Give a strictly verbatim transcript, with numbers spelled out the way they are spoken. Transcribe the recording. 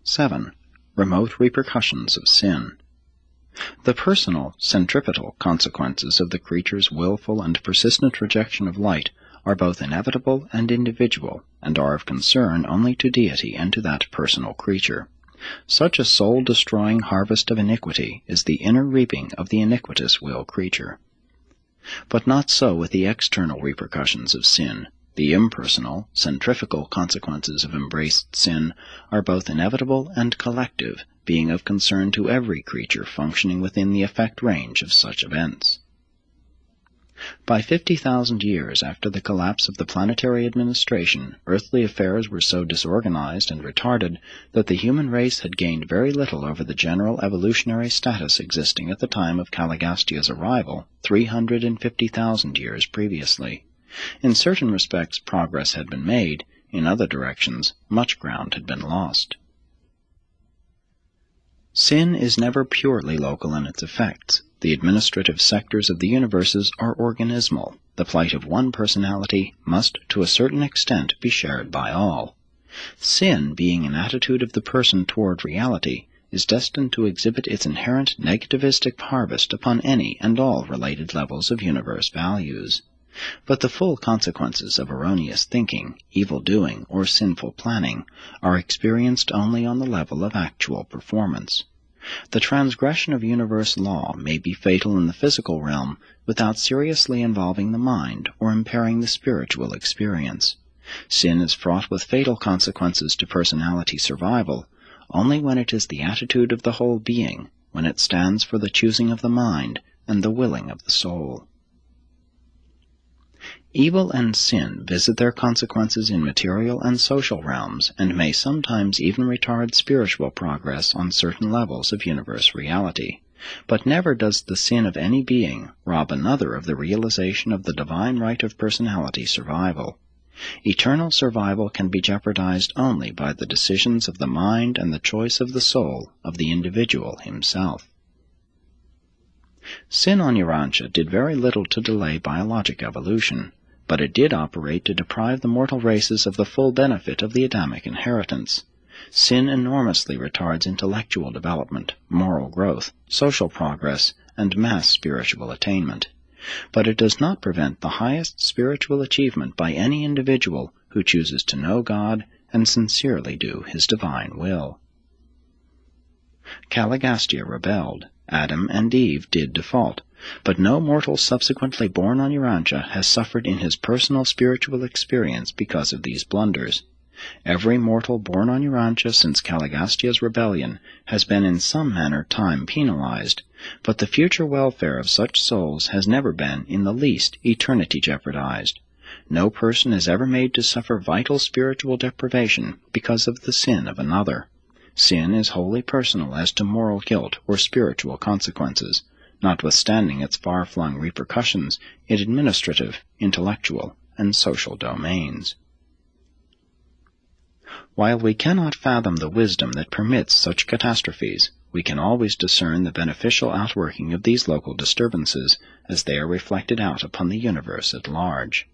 seven. Remote repercussions of sin. The personal, centripetal consequences of the creature's willful and persistent rejection of light are both inevitable and individual, and are of concern only to deity and to that personal creature. Such a soul-destroying harvest of iniquity is the inner reaping of the iniquitous will creature. But not so with the external repercussions of sin. The impersonal, centrifugal consequences of embraced sin are both inevitable and collective, being of concern to every creature functioning within the effect range of such events. By fifty thousand years after the collapse of the planetary administration, earthly affairs were so disorganized and retarded that the human race had gained very little over the general evolutionary status existing at the time of Caligastia's arrival, three hundred and fifty thousand years previously. In certain respects progress had been made, in other directions much ground had been lost. Sin is never purely local in its effects. The administrative sectors of the universes are organismal. The plight of one personality must, to a certain extent, be shared by all. Sin, being an attitude of the person toward reality, is destined to exhibit its inherent negativistic harvest upon any and all related levels of universe values. But the full consequences of erroneous thinking, evil-doing, or sinful planning are experienced only on the level of actual performance. The transgression of universe law may be fatal in the physical realm without seriously involving the mind or impairing the spiritual experience. Sin is fraught with fatal consequences to personality survival only when it is the attitude of the whole being, when it stands for the choosing of the mind and the willing of the soul. Evil and sin visit their consequences in material and social realms, and may sometimes even retard spiritual progress on certain levels of universe reality. But never does the sin of any being rob another of the realization of the divine right of personality survival. Eternal survival can be jeopardized only by the decisions of the mind and the choice of the soul of the individual himself. Sin on Urantia did very little to delay biologic evolution, but it did operate to deprive the mortal races of the full benefit of the Adamic inheritance. Sin enormously retards intellectual development, moral growth, social progress, and mass spiritual attainment. But it does not prevent the highest spiritual achievement by any individual who chooses to know God and sincerely do His divine will. Caligastia rebelled. Adam and Eve did default, but no mortal subsequently born on Urantia has suffered in his personal spiritual experience because of these blunders. Every mortal born on Urantia since Caligastia's rebellion has been in some manner time penalized, but the future welfare of such souls has never been in the least eternity jeopardized. No person is ever made to suffer vital spiritual deprivation because of the sin of another. Sin is wholly personal as to moral guilt or spiritual consequences, notwithstanding its far-flung repercussions in administrative, intellectual, and social domains. While we cannot fathom the wisdom that permits such catastrophes, we can always discern the beneficial outworking of these local disturbances as they are reflected out upon the universe at large.